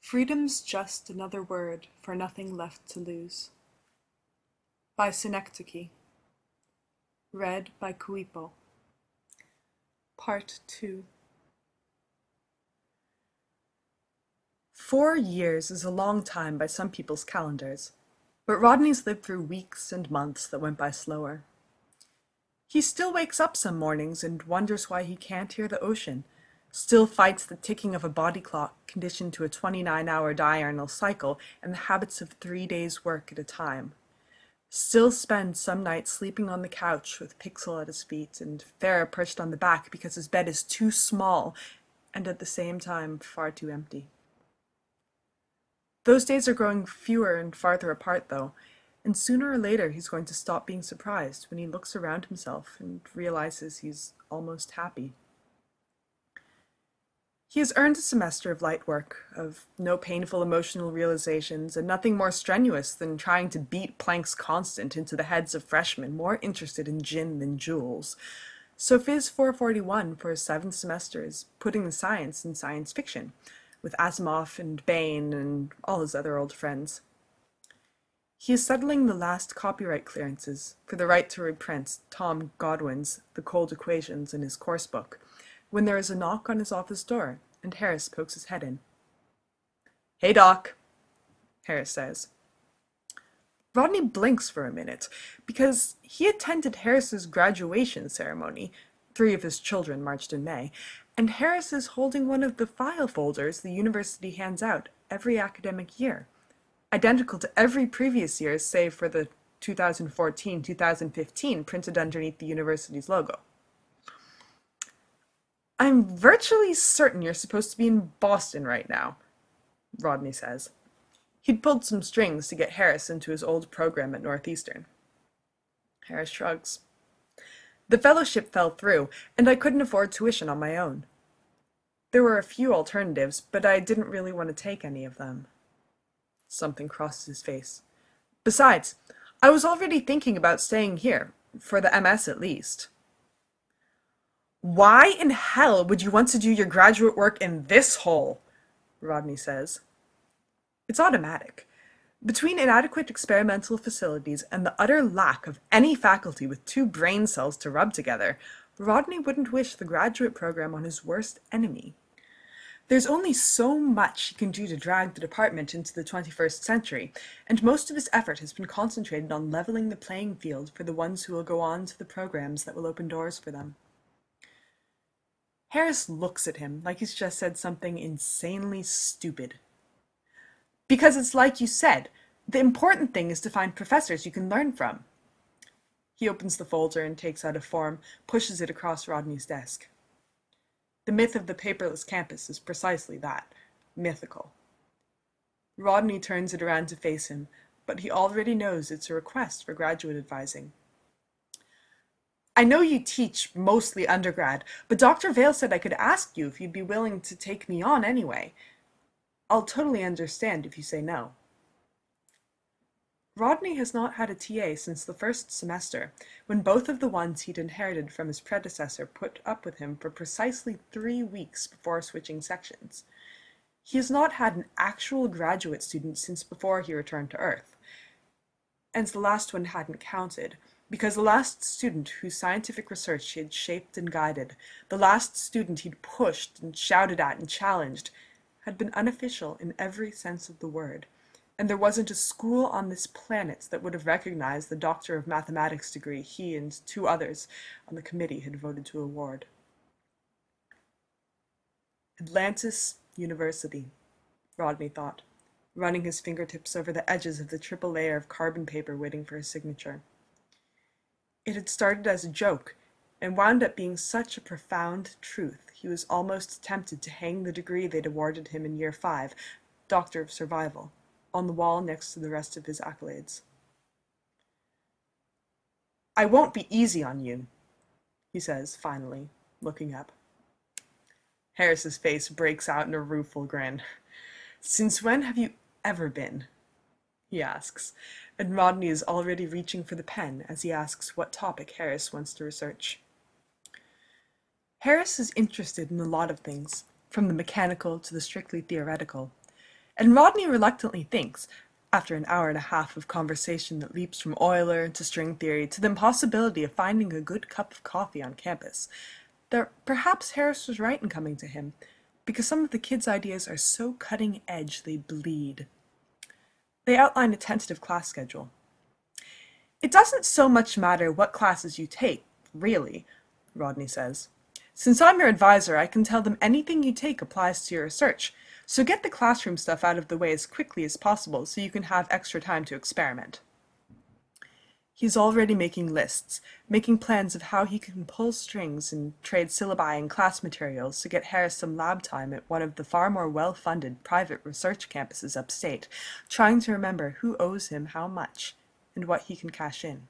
Freedom's just another word for nothing left to lose. By Synecdoche. Read by Kuipo. Part 2. 4 years is a long time by some people's calendars, but Rodney's lived through weeks and months that went by slower. He still wakes up some mornings and wonders why he can't hear the ocean, still fights the ticking of a body clock conditioned to a 29-hour diurnal cycle and the habits of 3 days' work at a time. Still spends some nights sleeping on the couch with Pixel at his feet and Farah perched on the back because his bed is too small and at the same time far too empty. Those days are growing fewer and farther apart, though, and sooner or later he's going to stop being surprised when he looks around himself and realizes he's almost happy. He has earned a semester of light work, of no painful emotional realizations, and nothing more strenuous than trying to beat Planck's constant into the heads of freshmen more interested in gin than jewels. So Phys 441 for his 7th semester is putting the science in science fiction, with Asimov and Bain and all his other old friends. He is settling the last copyright clearances for the right to reprint Tom Godwin's The Cold Equations in his course book, when there is a knock on his office door, and Harris pokes his head in. "Hey, Doc," Harris says. Rodney blinks for a minute, because he attended Harris's graduation ceremony. 3 of his children marched in May, and Harris is holding one of the file folders the university hands out every academic year, identical to every previous year's save for the 2014-2015 printed underneath the university's logo. "I'm virtually certain you're supposed to be in Boston right now," Rodney says. He'd pulled some strings to get Harris into his old program at Northeastern. Harris shrugs. "The fellowship fell through, and I couldn't afford tuition on my own. There were a few alternatives, but I didn't really want to take any of them." Something crosses his face. "Besides, I was already thinking about staying here, for the MS at least." "Why in hell would you want to do your graduate work in this hole?" Rodney says. It's automatic. Between inadequate experimental facilities and the utter lack of any faculty with 2 brain cells to rub together, Rodney wouldn't wish the graduate program on his worst enemy. There's only so much he can do to drag the department into the 21st century, and most of his effort has been concentrated on leveling the playing field for the ones who will go on to the programs that will open doors for them. Harris looks at him like he's just said something insanely stupid. "Because it's like you said, the important thing is to find professors you can learn from." He opens the folder and takes out a form, pushes it across Rodney's desk. The myth of the paperless campus is precisely that, mythical. Rodney turns it around to face him, but he already knows it's a request for graduate advising. "I know you teach mostly undergrad, but Dr. Vale said I could ask you if you'd be willing to take me on anyway. I'll totally understand if you say no." Rodney has not had a TA since the 1st semester, when both of the ones he'd inherited from his predecessor put up with him for precisely 3 weeks before switching sections. He has not had an actual graduate student since before he returned to Earth. And the last one hadn't counted, because the last student whose scientific research he had shaped and guided, the last student he'd pushed and shouted at and challenged, had been unofficial in every sense of the word, and there wasn't a school on this planet that would have recognized the Doctor of Mathematics degree he and 2 others on the committee had voted to award. Atlantis University, Rodney thought, running his fingertips over the edges of the triple layer of carbon paper waiting for his signature. It had started as a joke, and wound up being such a profound truth he was almost tempted to hang the degree they'd awarded him in year 5, Doctor of Survival, on the wall next to the rest of his accolades. "I won't be easy on you," he says, finally, looking up. Harris's face breaks out in a rueful grin. "Since when have you ever been?" he asks, and Rodney is already reaching for the pen as he asks what topic Harris wants to research. Harris is interested in a lot of things, from the mechanical to the strictly theoretical. And Rodney reluctantly thinks, after an hour and a half of conversation that leaps from Euler to string theory to the impossibility of finding a good cup of coffee on campus, that perhaps Harris was right in coming to him, because some of the kids' ideas are so cutting edge they bleed. They outline a tentative class schedule. It doesn't so much matter what classes you take, really, Rodney says. Since I'm your advisor, I can tell them anything you take applies to your research, so get the classroom stuff out of the way as quickly as possible so you can have extra time to experiment. He's already making lists, making plans of how he can pull strings and trade syllabi and class materials to get Harris some lab time at one of the far more well-funded private research campuses upstate, trying to remember who owes him how much and what he can cash in.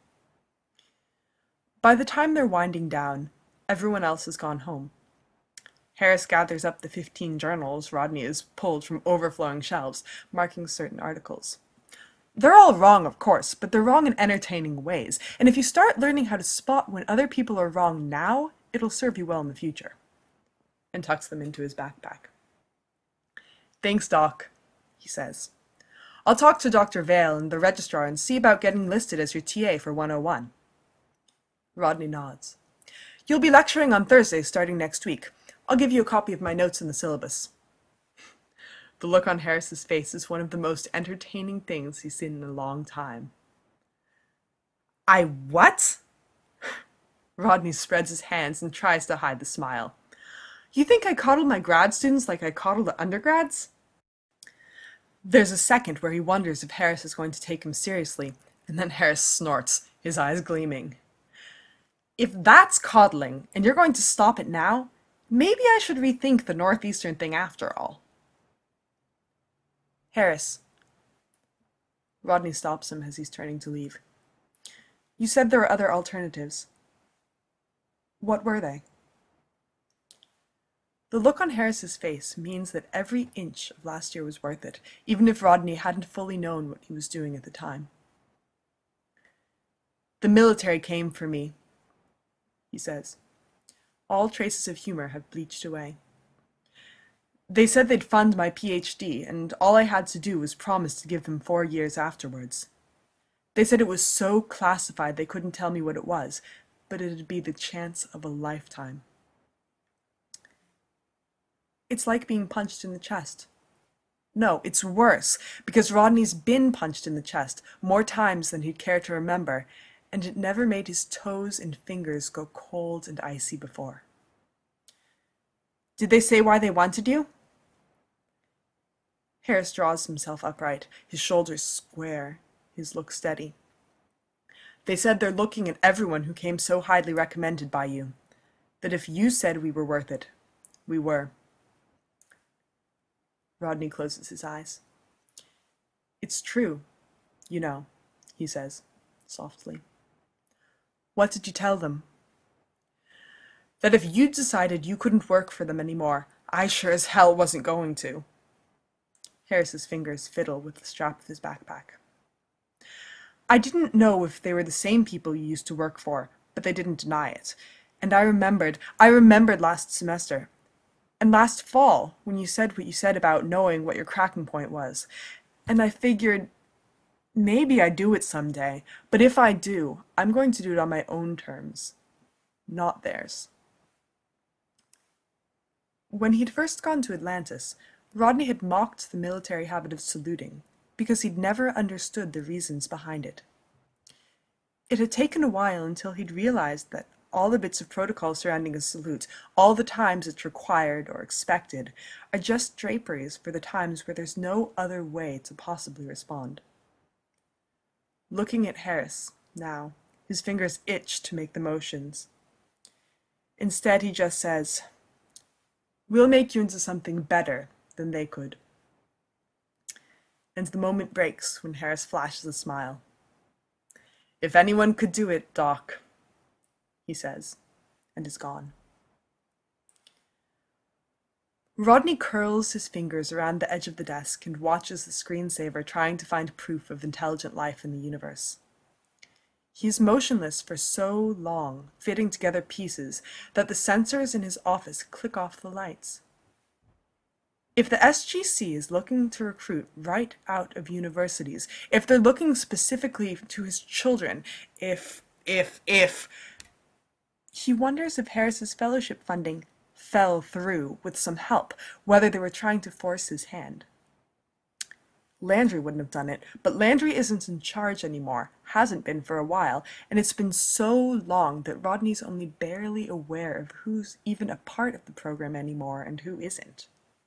By the time they're winding down, everyone else has gone home. Harris gathers up the 15 journals Rodney has pulled from overflowing shelves, marking certain articles. They're all wrong, of course, but they're wrong in entertaining ways, and if you start learning how to spot when other people are wrong now, it'll serve you well in the future. And tucks them into his backpack. Thanks, Doc, he says. I'll talk to Dr. Vale and the registrar and see about getting listed as your TA for 101. Rodney nods. You'll be lecturing on Thursday starting next week. I'll give you a copy of my notes in the syllabus. The look on Harris's face is one of the most entertaining things he's seen in a long time. I what? Rodney spreads his hands and tries to hide the smile. You think I coddle my grad students like I coddle the undergrads? There's a second where he wonders if Harris is going to take him seriously, and then Harris snorts, his eyes gleaming. If that's coddling, and you're going to stop it now, maybe I should rethink the Northeastern thing after all. Harris. Rodney stops him as he's turning to leave. You said there were other alternatives. What were they? The look on Harris's face means that every inch of last year was worth it, even if Rodney hadn't fully known what he was doing at the time. The military came for me, he says. All traces of humor have bleached away. They said they'd fund my PhD, and all I had to do was promise to give them 4 years afterwards. They said it was so classified they couldn't tell me what it was, but it'd be the chance of a lifetime. It's like being punched in the chest. No, it's worse, because Rodney's been punched in the chest more times than he'd care to remember, and it never made his toes and fingers go cold and icy before. Did they say why they wanted you? Harris draws himself upright, his shoulders square, his look steady. They said they're looking at everyone who came so highly recommended by you. That if you said we were worth it, we were. Rodney closes his eyes. It's true, you know, he says, softly. What did you tell them? That if you'd decided you couldn't work for them anymore, I sure as hell wasn't going to. Harris's fingers fiddle with the strap of his backpack. I didn't know if they were the same people you used to work for, but they didn't deny it. And I remembered last semester. And last fall, when you said what you said about knowing what your cracking point was. And I figured, maybe I do it someday, but if I do, I'm going to do it on my own terms, not theirs. When he'd first gone to Atlantis, Rodney had mocked the military habit of saluting, because he'd never understood the reasons behind it. It had taken a while until he'd realized that all the bits of protocol surrounding a salute, all the times it's required or expected, are just draperies for the times where there's no other way to possibly respond. Looking at Harris, now, his fingers itch to make the motions. Instead, he just says, "We'll make you into something better than they could." And the moment breaks when Harris flashes a smile. "If anyone could do it, Doc," he says, and is gone. Rodney curls his fingers around the edge of the desk and watches the screensaver trying to find proof of intelligent life in the universe. He is motionless for so long, fitting together pieces, that the sensors in his office click off the lights. If the SGC is looking to recruit right out of universities, if they're looking specifically to his children, if he wonders if Harris's fellowship funding fell through with some help, whether they were trying to force his hand. Landry wouldn't have done it, but Landry isn't in charge anymore, hasn't been for a while, and it's been so long that Rodney's only barely aware of who's even a part of the program anymore and who isn't.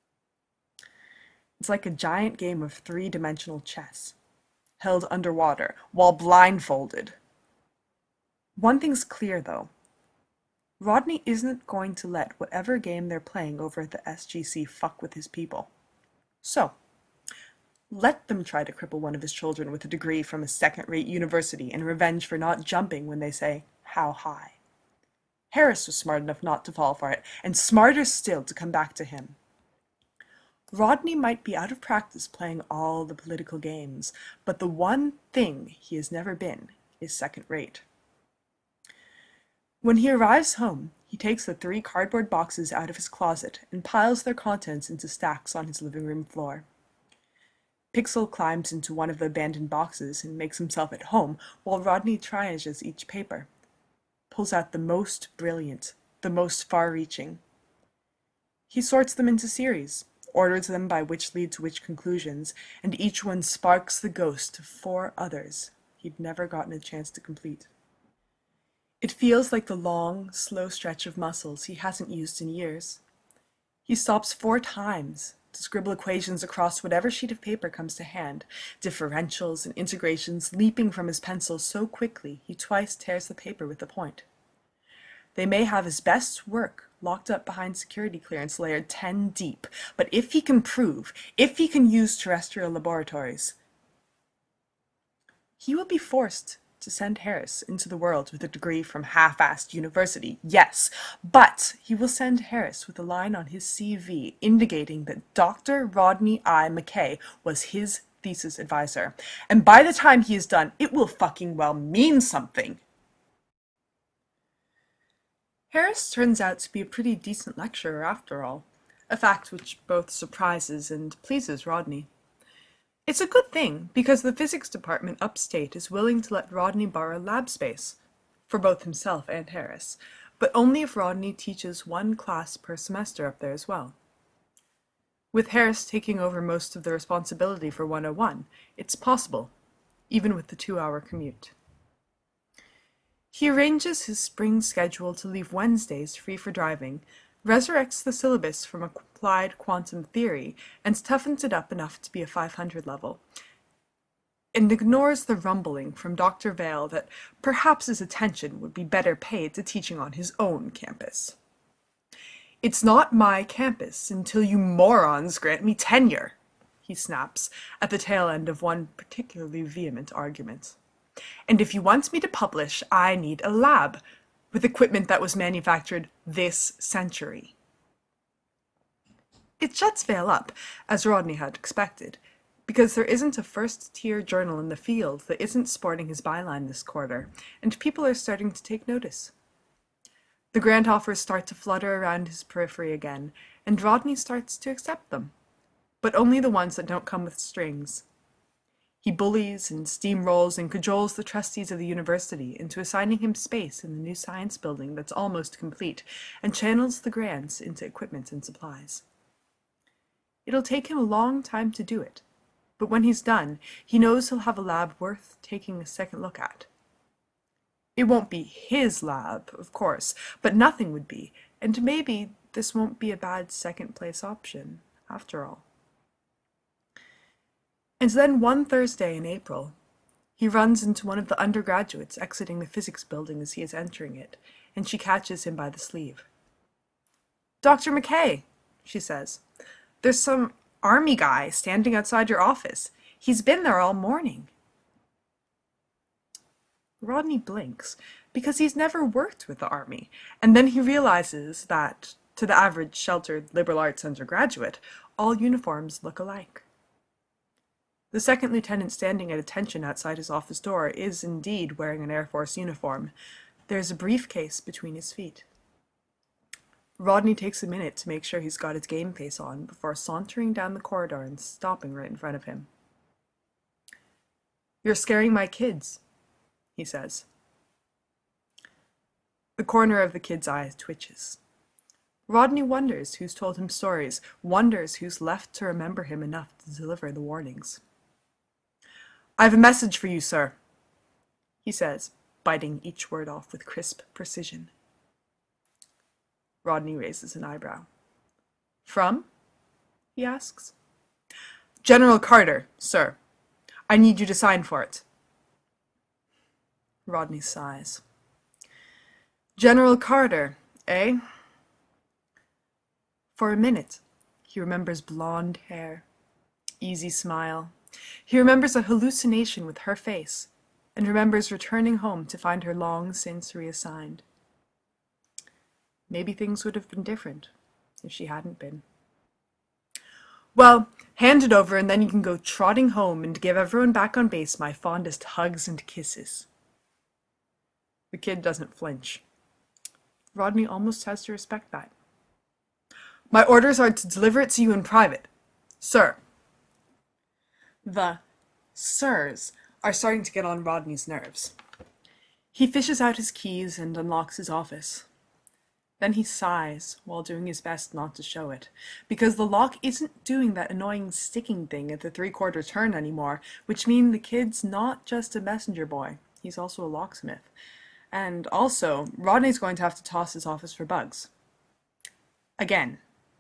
It's like a giant game of three-dimensional chess, held underwater, while blindfolded. One thing's clear, though. Rodney isn't going to let whatever game they're playing over at the SGC fuck with his people. So, let them try to cripple one of his children with a degree from a second-rate university in revenge for not jumping when they say, "How high?" Harris was smart enough not to fall for it, and smarter still to come back to him. Rodney might be out of practice playing all the political games, but the one thing he has never been is second-rate. When he arrives home, he takes the 3 cardboard boxes out of his closet and piles their contents into stacks on his living room floor. Pixel climbs into one of the abandoned boxes and makes himself at home while Rodney triages each paper, pulls out the most brilliant, the most far-reaching. He sorts them into series, orders them by which lead to which conclusions, and each one sparks the ghost of 4 others he'd never gotten a chance to complete. It feels like the long, slow stretch of muscles he hasn't used in years. He stops 4 times to scribble equations across whatever sheet of paper comes to hand, differentials and integrations leaping from his pencil so quickly he twice tears the paper with the point. They may have his best work locked up behind security clearance layered 10 deep, but if he can use terrestrial laboratories, he will be forced to send Harris into the world with a degree from half-assed university, yes, but he will send Harris with a line on his CV indicating that Dr. Rodney I. McKay was his thesis advisor, and by the time he is done, it will fucking well mean something. Harris turns out to be a pretty decent lecturer after all, a fact which both surprises and pleases Rodney. It's a good thing, because the physics department upstate is willing to let Rodney borrow lab space, for both himself and Harris, but only if Rodney teaches 1 class per semester up there as well. With Harris taking over most of the responsibility for 101, it's possible, even with the 2-hour commute. He arranges his spring schedule to leave Wednesdays free for driving, resurrects the syllabus from applied quantum theory, and toughens it up enough to be a 500 level, and ignores the rumbling from Dr. Vale that perhaps his attention would be better paid to teaching on his own campus. "It's not my campus until you morons grant me tenure," he snaps at the tail end of one particularly vehement argument. "And if you want me to publish, I need a lab, with equipment that was manufactured this century." It shuts Vale up, as Rodney had expected, because there isn't a first-tier journal in the field that isn't sporting his byline this quarter, and people are starting to take notice. The grant offers start to flutter around his periphery again, and Rodney starts to accept them, but only the ones that don't come with strings. He bullies and steamrolls and cajoles the trustees of the university into assigning him space in the new science building that's almost complete, and channels the grants into equipment and supplies. It'll take him a long time to do it, but when he's done, he knows he'll have a lab worth taking a second look at. It won't be his lab, of course, but nothing would be, and maybe this won't be a bad second-place option, after all. And then one Thursday in April, he runs into one of the undergraduates exiting the physics building as he is entering it, and she catches him by the sleeve. "Dr. McKay," she says, "there's some army guy standing outside your office. He's been there all morning." Rodney blinks, because he's never worked with the army, and then he realizes that, to the average sheltered liberal arts undergraduate, all uniforms look alike. The second lieutenant standing at attention outside his office door is indeed wearing an Air Force uniform. There's a briefcase between his feet. Rodney takes a minute to make sure he's got his game face on before sauntering down the corridor and stopping right in front of him. "You're scaring my kids," he says. The corner of the kid's eye twitches. Rodney wonders who's told him stories, wonders who's left to remember him enough to deliver the warnings. "I have a message for you, sir," he says, biting each word off with crisp precision. Rodney raises an eyebrow. "From?" he asks. "General Carter, sir. I need you to sign for it." Rodney sighs. "General Carter, eh?" For a minute, he remembers blonde hair, easy smile. He remembers a hallucination with her face, and remembers returning home to find her long since reassigned. Maybe things would have been different if she hadn't been. "Well, hand it over and then you can go trotting home and give everyone back on base my fondest hugs and kisses." The kid doesn't flinch. Rodney almost has to respect that. "My orders are to deliver it to you in private, sir." The sirs are starting to get on Rodney's nerves. He fishes out his keys and unlocks his office. Then he sighs while doing his best not to show it, because the lock isn't doing that annoying sticking thing at the three-quarter turn anymore, which means the kid's not just a messenger boy, he's also a locksmith. And also, Rodney's going to have to toss his office for bugs. Again.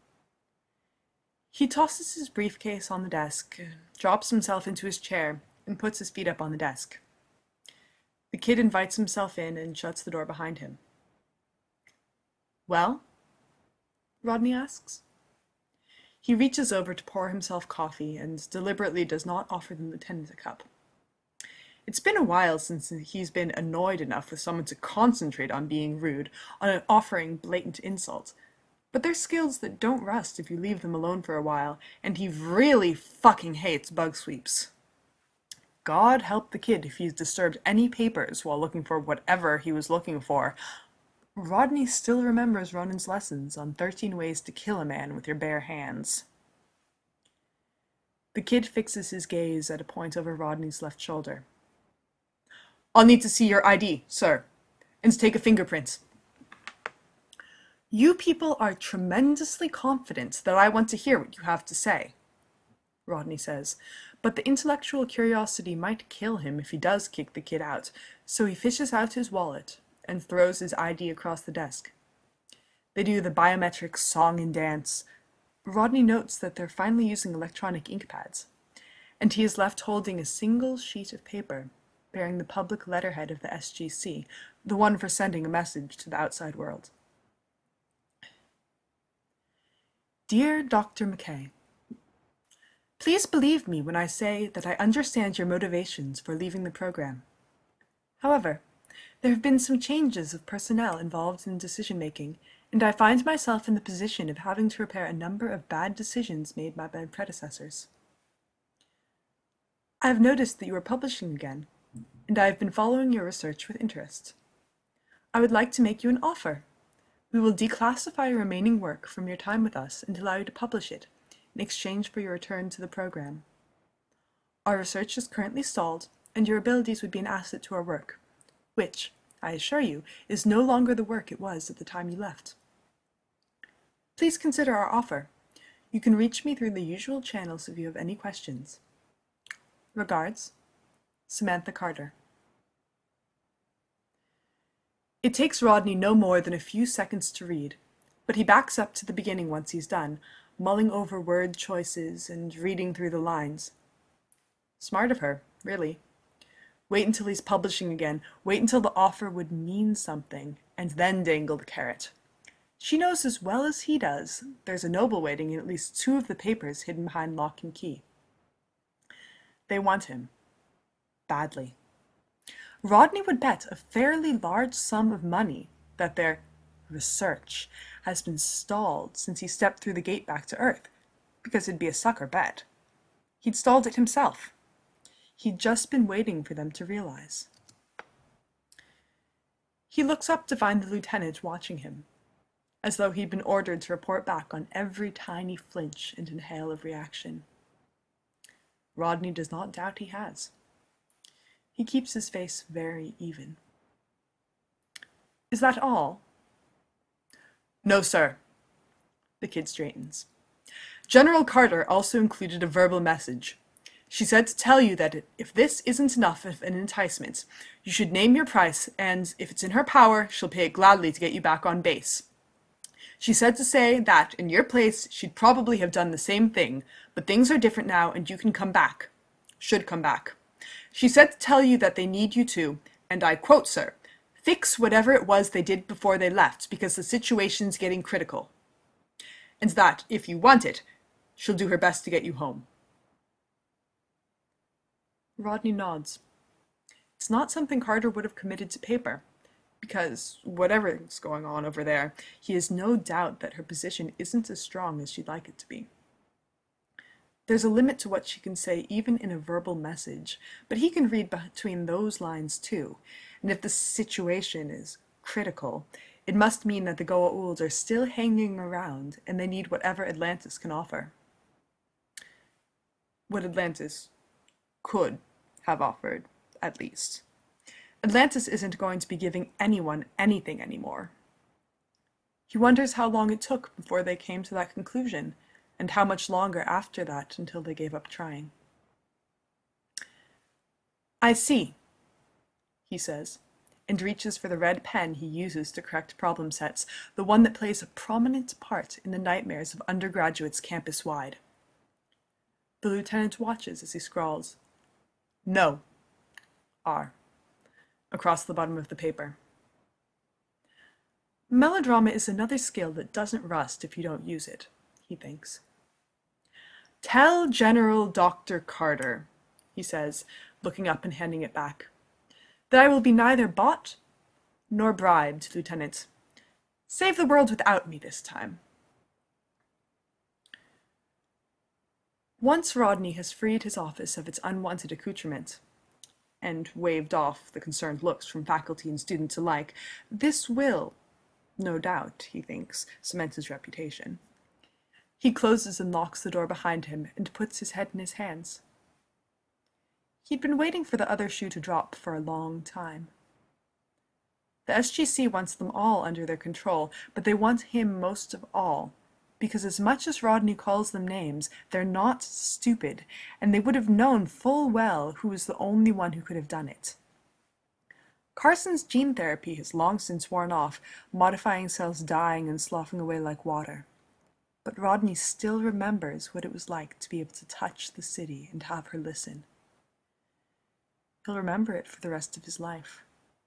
He tosses his briefcase on the desk, drops himself into his chair, and puts his feet up on the desk. The kid invites himself in and shuts the door behind him. "Well?" Rodney asks. He reaches over to pour himself coffee and deliberately does not offer the lieutenant a cup. It's been a while since he's been annoyed enough with someone to concentrate on being rude, on offering blatant insult. But they're skills that don't rust if you leave them alone for a while, and he really fucking hates bug sweeps. God help the kid if he's disturbed any papers while looking for whatever he was looking for. Rodney still remembers Ronan's lessons on 13 ways to kill a man with your bare hands. The kid fixes his gaze at a point over Rodney's left shoulder. "I'll need to see your ID, sir, and to take a fingerprint." "You people are tremendously confident that I want to hear what you have to say," Rodney says, but the intellectual curiosity might kill him if he does kick the kid out, so he fishes out his wallet and throws his ID across the desk. They do the biometric song and dance. Rodney notes that they're finally using electronic ink pads, and he is left holding a single sheet of paper bearing the public letterhead of the SGC, the one for sending a message to the outside world. "Dear Dr. McKay, please believe me when I say that I understand your motivations for leaving the program. However, there have been some changes of personnel involved in decision-making, and I find myself in the position of having to repair a number of bad decisions made by my predecessors. I have noticed that you are publishing again, and I have been following your research with interest. I would like to make you an offer. We will declassify your remaining work from your time with us and allow you to publish it, in exchange for your return to the program. Our research is currently stalled, and your abilities would be an asset to our work, which, I assure you, is no longer the work it was at the time you left. Please consider our offer. You can reach me through the usual channels if you have any questions. Regards, Samantha Carter." It takes Rodney no more than a few seconds to read, but he backs up to the beginning once he's done, mulling over word choices and reading through the lines. Smart of her, really. Wait until he's publishing again, wait until the offer would mean something, and then dangle the carrot. She knows as well as he does there's a noble waiting in at least 2 of the papers hidden behind lock and key. They want him. Badly. Rodney would bet a fairly large sum of money that their research has been stalled since he stepped through the gate back to Earth, because it'd be a sucker bet. He'd stalled it himself. He'd just been waiting for them to realize. He looks up to find the lieutenant watching him. as though he'd been ordered to report back on every tiny flinch and inhale of reaction. Rodney does not doubt he has. He keeps his face very even. Is that all? No, sir. The kid straightens. General Carter also included a verbal message. She said to tell you that if this isn't enough of an enticement, you should name your price, and if it's in her power, she'll pay it gladly to get you back on base. She said to say that, in your place, she'd probably have done the same thing, but things are different now, and you can come back. Should come back. She said to tell you that they need you to, and I quote, sir, fix whatever it was they did before they left, because the situation's getting critical. And that, if you want it, she'll do her best to get you home. Rodney nods. It's not something Carter would have committed to paper, because, whatever's going on over there, he has no doubt that her position isn't as strong as she'd like it to be. There's a limit to what she can say even in a verbal message, but he can read between those lines too, and if the situation is critical, it must mean that the Goa'uld are still hanging around, and they need whatever Atlantis can offer. What Atlantis could have offered, at least. Atlantis isn't going to be giving anyone anything anymore. He wonders how long it took before they came to that conclusion, and how much longer after that until they gave up trying. I see, he says, and reaches for the red pen he uses to correct problem sets, the one that plays a prominent part in the nightmares of undergraduates campus-wide. The lieutenant watches as he scrawls, No, R, across the bottom of the paper. Melodrama is another skill that doesn't rust if you don't use it, he thinks. Tell General Dr. Carter, he says, looking up and handing it back, that I will be neither bought nor bribed, Lieutenant. Save the world without me this time. Once Rodney has freed his office of its unwanted accoutrement, and waved off the concerned looks from faculty and students alike, this will, no doubt, he thinks, cement his reputation. He closes and locks the door behind him and puts his head in his hands. He'd been waiting for the other shoe to drop for a long time. The SGC wants them all under their control, but they want him most of all, because as much as Rodney calls them names, they're not stupid, and they would have known full well who was the only one who could have done it. Carson's gene therapy has long since worn off, modifying cells dying and sloughing away like water. But Rodney still remembers what it was like to be able to touch the city and have her listen. He'll remember it for the rest of his life.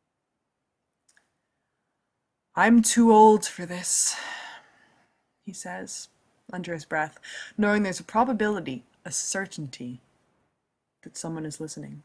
I'm too old for this, he says, under his breath, knowing there's a probability, a certainty, that someone is listening.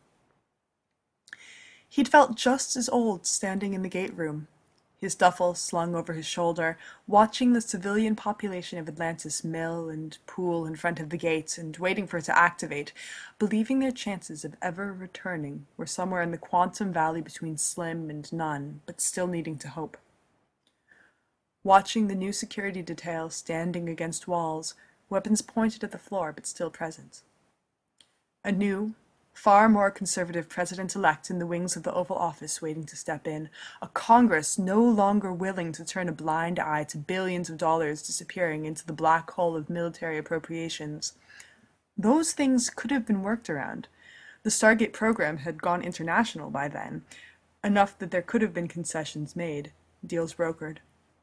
He'd felt just as old standing in the gate room, his duffel slung over his shoulder, watching the civilian population of Atlantis mill and pool in front of the gate and waiting for it to activate, believing their chances of ever returning were somewhere in the quantum valley between slim and none, but still needing to hope. Watching the new security detail standing against walls, weapons pointed at the floor but still present. A new, far more conservative president-elect in the wings of the Oval Office waiting to step in, a Congress no longer willing to turn a blind eye to billions of dollars disappearing into the black hole of military appropriations. Those things could have been worked around. The Stargate program had gone international by then, enough that there could have been concessions made, deals brokered.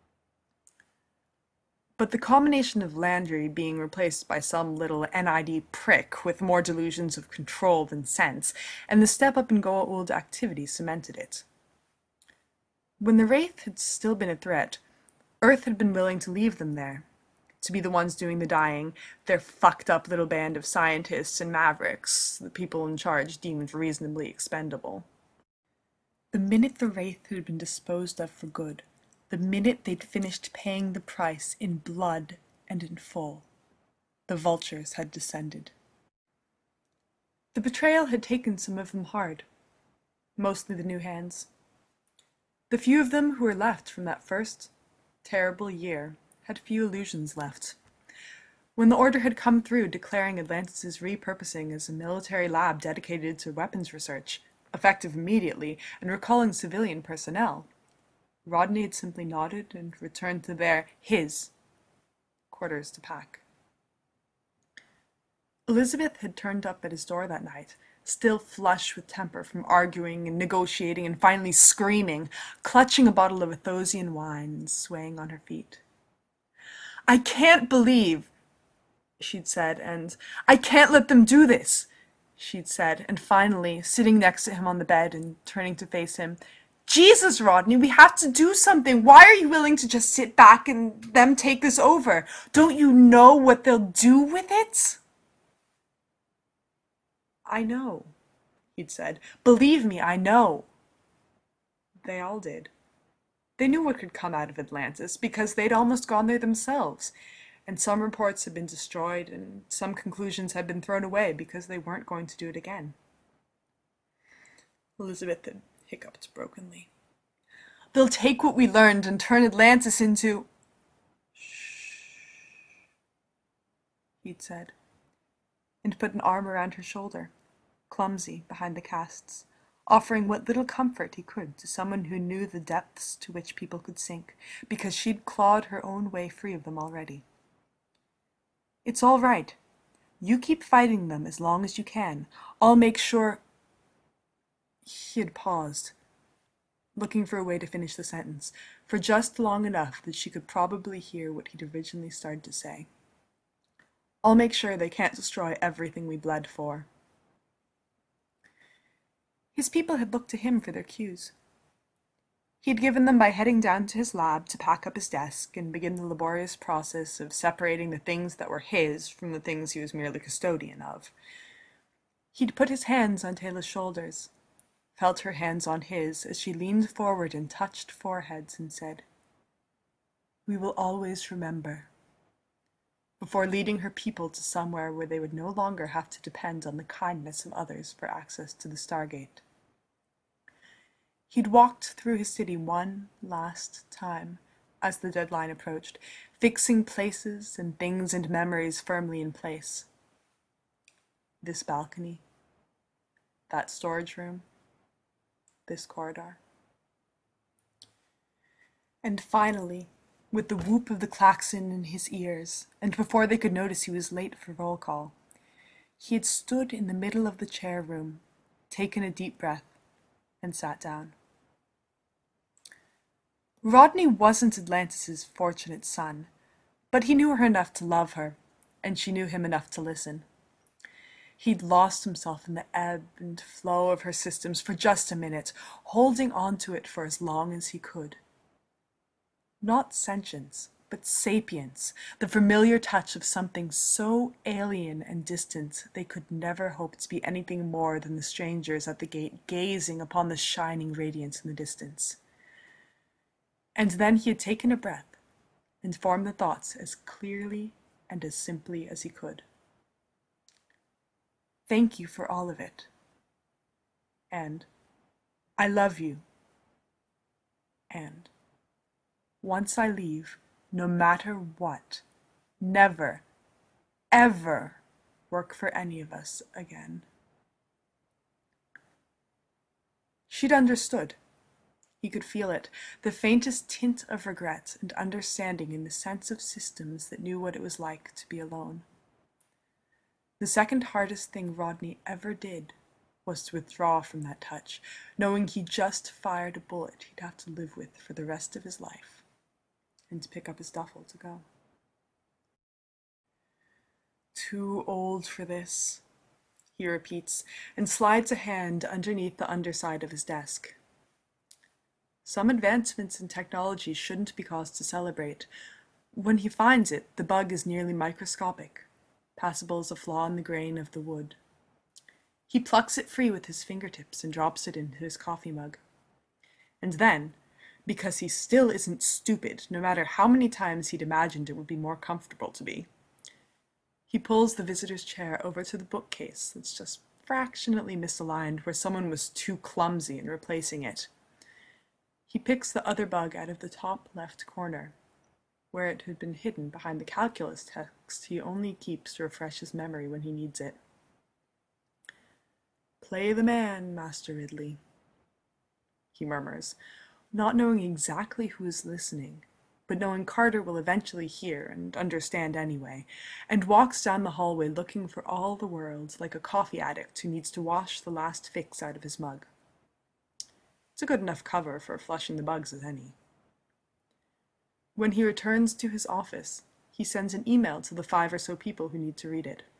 But the combination of Landry being replaced by some little NID prick with more delusions of control than sense, and the step up in Goa'uld activity cemented it. When the Wraith had still been a threat, Earth had been willing to leave them there, to be the ones doing the dying, their fucked up little band of scientists and mavericks, the people in charge deemed reasonably expendable. The minute the Wraith had been disposed of for good, the minute they'd finished paying the price in blood and in full, the vultures had descended. The betrayal had taken some of them hard, mostly the new hands. The few of them who were left from that first, terrible year had few illusions left. When the order had come through declaring Atlantis' repurposing as a military lab dedicated to weapons research, effective immediately, and recalling civilian personnel, Rodney had simply nodded and returned to his quarters to pack. Elizabeth had turned up at his door that night, still flush with temper from arguing and negotiating and finally screaming, clutching a bottle of Athosian wine and swaying on her feet. "I can't believe," she'd said, and "I can't let them do this," she'd said, and finally, sitting next to him on the bed and turning to face him, "Jesus, Rodney, we have to do something. Why are you willing to just sit back and them take this over? Don't you know what they'll do with it?" "I know," he'd said. "Believe me, I know." They all did. They knew what could come out of Atlantis because they'd almost gone there themselves, and some reports had been destroyed and some conclusions had been thrown away because they weren't going to do it again. Elizabeth had hiccuped brokenly. "They'll take what we learned and turn Atlantis into—" "Shh," he'd said, and put an arm around her shoulder, clumsy behind the casts, offering what little comfort he could to someone who knew the depths to which people could sink, because she'd clawed her own way free of them already. "It's all right. You keep fighting them as long as you can. I'll make sure—" He had paused, looking for a way to finish the sentence, for just long enough that she could probably hear what he'd originally started to say. "I'll make sure they can't destroy everything we bled for." His people had looked to him for their cues. He had given them by heading down to his lab to pack up his desk and begin the laborious process of separating the things that were his from the things he was merely custodian of. He'd put his hands on Taylor's shoulders, felt her hands on his as she leaned forward and touched foreheads and said, "We will always remember," before leading her people to somewhere where they would no longer have to depend on the kindness of others for access to the Stargate. He'd walked through his city one last time as the deadline approached, fixing places and things and memories firmly in place. This balcony, that storage room, this corridor. And finally, with the whoop of the klaxon in his ears, and before they could notice he was late for roll call, he had stood in the middle of the chair room, taken a deep breath, and sat down. Rodney wasn't Atlantis' fortunate son, but he knew her enough to love her, and she knew him enough to listen. He'd lost himself in the ebb and flow of her systems for just a minute, holding on to it for as long as he could. Not sentience, but sapience, the familiar touch of something so alien and distant they could never hope to be anything more than the strangers at the gate gazing upon the shining radiance in the distance. And then he had taken a breath and formed the thoughts as clearly and as simply as he could. "Thank you for all of it." And "I love you." And "Once I leave, no matter what, never, ever work for any of us again." She'd understood. He could feel it, the faintest tint of regret and understanding in the sense of systems that knew what it was like to be alone. The second hardest thing Rodney ever did was to withdraw from that touch, knowing he just fired a bullet he'd have to live with for the rest of his life, and to pick up his duffel to go. "Too old for this," he repeats, and slides a hand underneath the underside of his desk. Some advancements in technology shouldn't be cause to celebrate. When he finds it, the bug is nearly microscopic, passable as a flaw in the grain of the wood. He plucks it free with his fingertips and drops it into his coffee mug. And then, because he still isn't stupid, no matter how many times he'd imagined it would be more comfortable to be, he pulls the visitor's chair over to the bookcase that's just fractionally misaligned where someone was too clumsy in replacing it. He picks the other bug out of the top left corner where it had been hidden behind the calculus text he only keeps to refresh his memory when he needs it. "Play the man, Master Ridley," he murmurs, not knowing exactly who is listening, but knowing Carter will eventually hear and understand anyway, and walks down the hallway looking for all the world like a coffee addict who needs to wash the last fix out of his mug. It's a good enough cover for flushing the bugs as any. When he returns to his office, he sends an email to the 5 or so people who need to read it.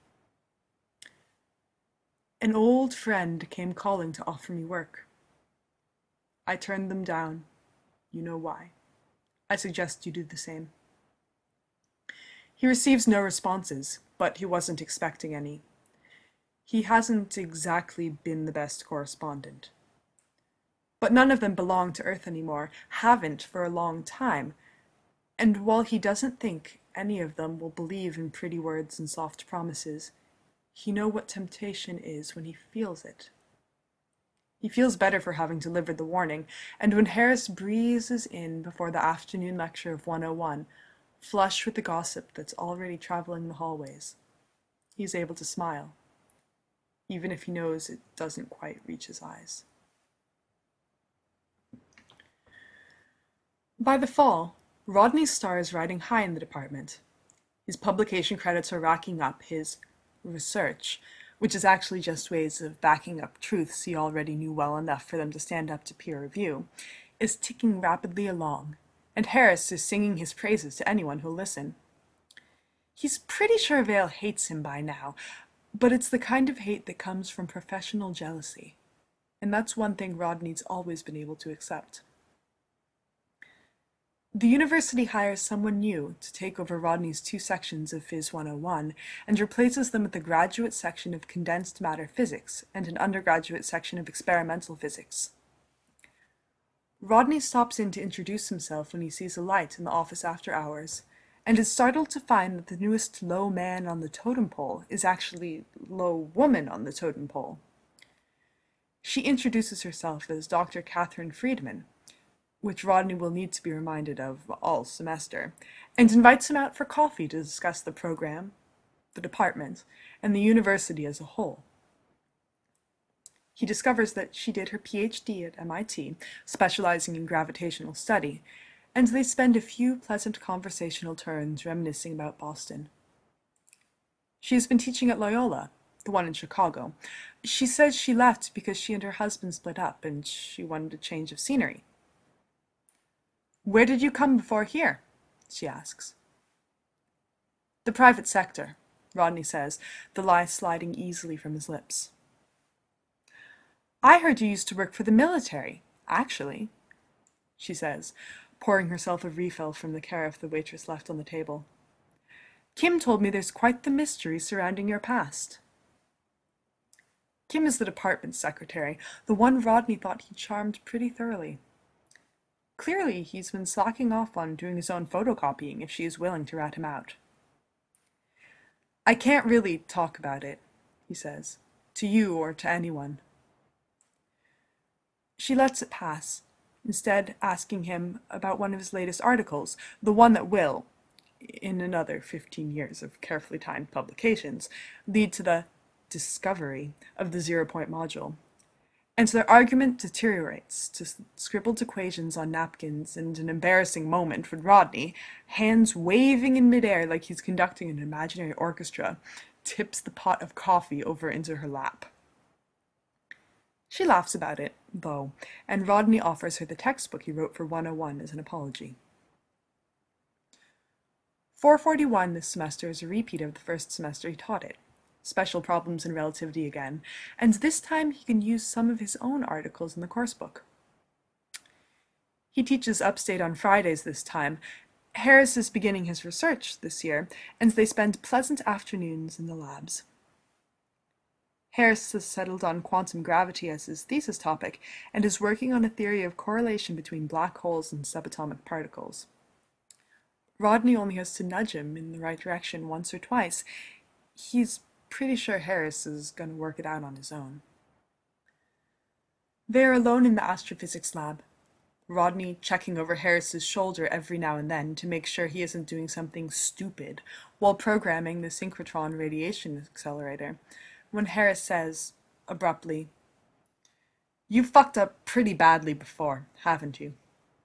"An old friend came calling to offer me work. I turned them down. You know why. I suggest you do the same." He receives no responses, but he wasn't expecting any. He hasn't exactly been the best correspondent. But none of them belong to Earth anymore, haven't for a long time, and while he doesn't think any of them will believe in pretty words and soft promises, he knows what temptation is when he feels it. He feels better for having delivered the warning, and when Harris breezes in before the afternoon lecture of 101, flush with the gossip that's already traveling the hallways, he's able to smile, even if he knows it doesn't quite reach his eyes. By the fall, Rodney's star is riding high in the department. His publication credits are racking up. His research, which is actually just ways of backing up truths he already knew well enough for them to stand up to peer review, is ticking rapidly along, and Harris is singing his praises to anyone who'll listen. He's pretty sure Vale hates him by now, but it's the kind of hate that comes from professional jealousy, and that's one thing Rodney's always been able to accept. The university hires someone new to take over Rodney's 2 sections of Phys 101 and replaces them with a graduate section of condensed matter physics and an undergraduate section of experimental physics. Rodney stops in to introduce himself when he sees a light in the office after hours, and is startled to find that the newest low man on the totem pole is actually low woman on the totem pole. She introduces herself as Dr. Catherine Friedman, which Rodney will need to be reminded of all semester, and invites him out for coffee to discuss the program, the department, and the university as a whole. He discovers that she did her PhD at MIT, specializing in gravitational study, and they spend a few pleasant conversational turns reminiscing about Boston. She has been teaching at Loyola, the one in Chicago. She says she left because she and her husband split up and she wanted a change of scenery. "Where did you come before here?" she asks. "The private sector," Rodney says, the lie sliding easily from his lips. "I heard you used to work for the military, actually," she says, pouring herself a refill from the carafe the waitress left on the table. "Kim told me there's quite the mystery surrounding your past." Kim is the department secretary, the one Rodney thought he charmed pretty thoroughly. Clearly, he's been slacking off on doing his own photocopying if she is willing to rat him out. "I can't really talk about it," he says, "to you or to anyone." She lets it pass, instead asking him about one of his latest articles, the one that will, in another 15 years of carefully timed publications, lead to the discovery of the zero-point module. And their argument deteriorates to scribbled equations on napkins and an embarrassing moment when Rodney, hands waving in midair like he's conducting an imaginary orchestra, tips the pot of coffee over into her lap. She laughs about it, though, and Rodney offers her the textbook he wrote for 101 as an apology. 441 this semester is a repeat of the first semester he taught it. Special problems in relativity again, and this time he can use some of his own articles in the coursebook. He teaches upstate on Fridays this time. Harris is beginning his research this year, and they spend pleasant afternoons in the labs. Harris has settled on quantum gravity as his thesis topic, and is working on a theory of correlation between black holes and subatomic particles. Rodney only has to nudge him in the right direction once or twice. He's pretty sure Harris is going to work it out on his own. They are alone in the astrophysics lab. Rodney checking over Harris's shoulder every now and then to make sure he isn't doing something stupid while programming the synchrotron radiation accelerator, when Harris says, abruptly, "You've fucked up pretty badly before, haven't you?"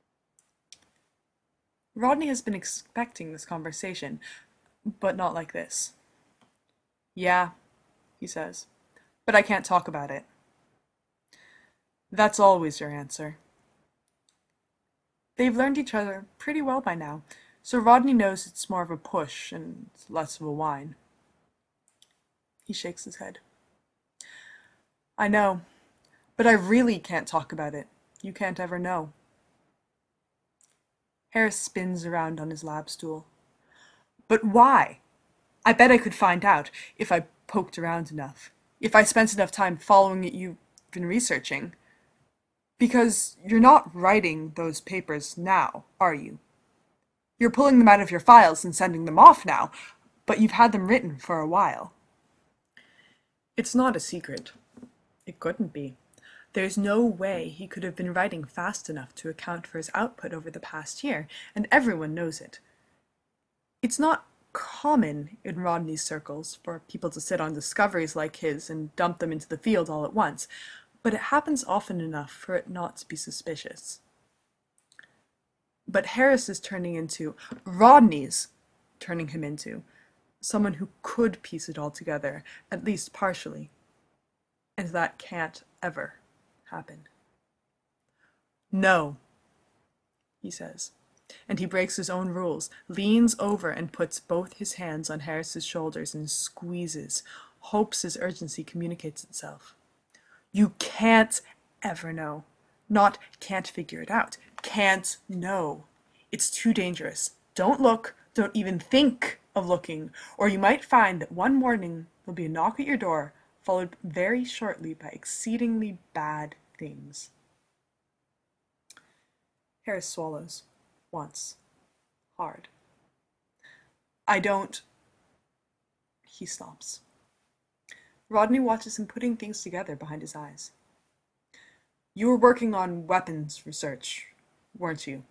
Rodney has been expecting this conversation, but not like this. "Yeah," he says, "but I can't talk about it." That's always your answer. They've learned each other pretty well by now, so Rodney knows it's more of a push and less of a whine. He shakes his head. "I know, but I really can't talk about it. You can't ever know." Harris spins around on his lab stool. "But why? I bet I could find out if I poked around enough, if I spent enough time following what you've been researching. Because you're not writing those papers now, are you? You're pulling them out of your files and sending them off now, but you've had them written for a while." It's not a secret. It couldn't be. There's no way he could have been writing fast enough to account for his output over the past year, and everyone knows it. It's not common in Rodney's circles for people to sit on discoveries like his and dump them into the field all at once, but it happens often enough for it not to be suspicious. But Harris is Rodney's turning him into, someone who could piece it all together, at least partially. And that can't ever happen. "No," he says, and he breaks his own rules, leans over and puts both his hands on Harris's shoulders and squeezes, hopes his urgency communicates itself. "You can't ever know. Not can't figure it out. Can't know. It's too dangerous. Don't look. Don't even think of looking, or you might find that one morning there'll be a knock at your door, followed very shortly by exceedingly bad things." Harris swallows. Once. Hard. "I don't..." He stops. Rodney watches him putting things together behind his eyes. "You were working on weapons research, weren't you?"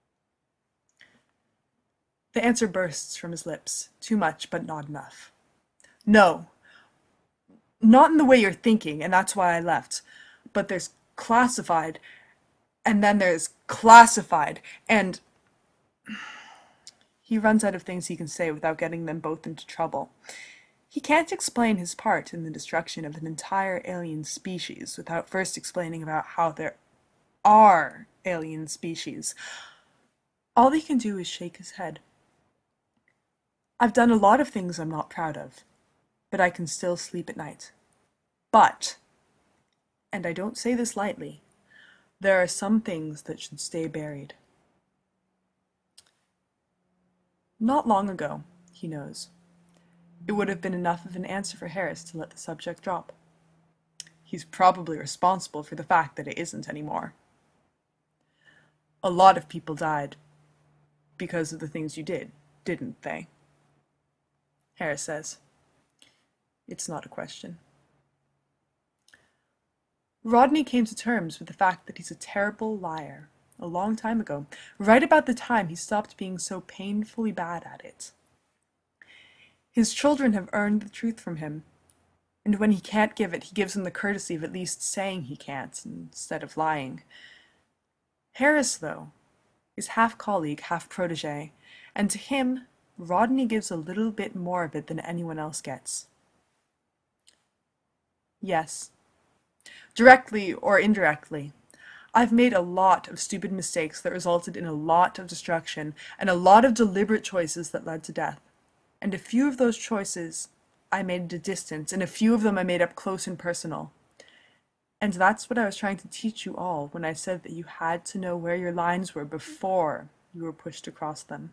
The answer bursts from his lips, too much but not enough. "No. Not in the way you're thinking, and that's why I left. But there's classified, and then there's classified, and..." He runs out of things he can say without getting them both into trouble. He can't explain his part in the destruction of an entire alien species without first explaining about how there are alien species. All he can do is shake his head. "I've done a lot of things I'm not proud of, but I can still sleep at night. But, and I don't say this lightly, there are some things that should stay buried." Not long ago, he knows, it would have been enough of an answer for Harris to let the subject drop. He's probably responsible for the fact that it isn't anymore. "A lot of people died because of the things you did, didn't they?" Harris says. It's not a question. Rodney came to terms with the fact that he's a terrible liar a long time ago, right about the time he stopped being so painfully bad at it. His children have earned the truth from him, and when he can't give it, he gives them the courtesy of at least saying he can't, instead of lying. Harris, though, is half colleague, half protege, and to him, Rodney gives a little bit more of it than anyone else gets. "Yes. Directly or indirectly. I've made a lot of stupid mistakes that resulted in a lot of destruction, and a lot of deliberate choices that led to death. And a few of those choices I made at a distance, and a few of them I made up close and personal. And that's what I was trying to teach you all when I said that you had to know where your lines were before you were pushed across them."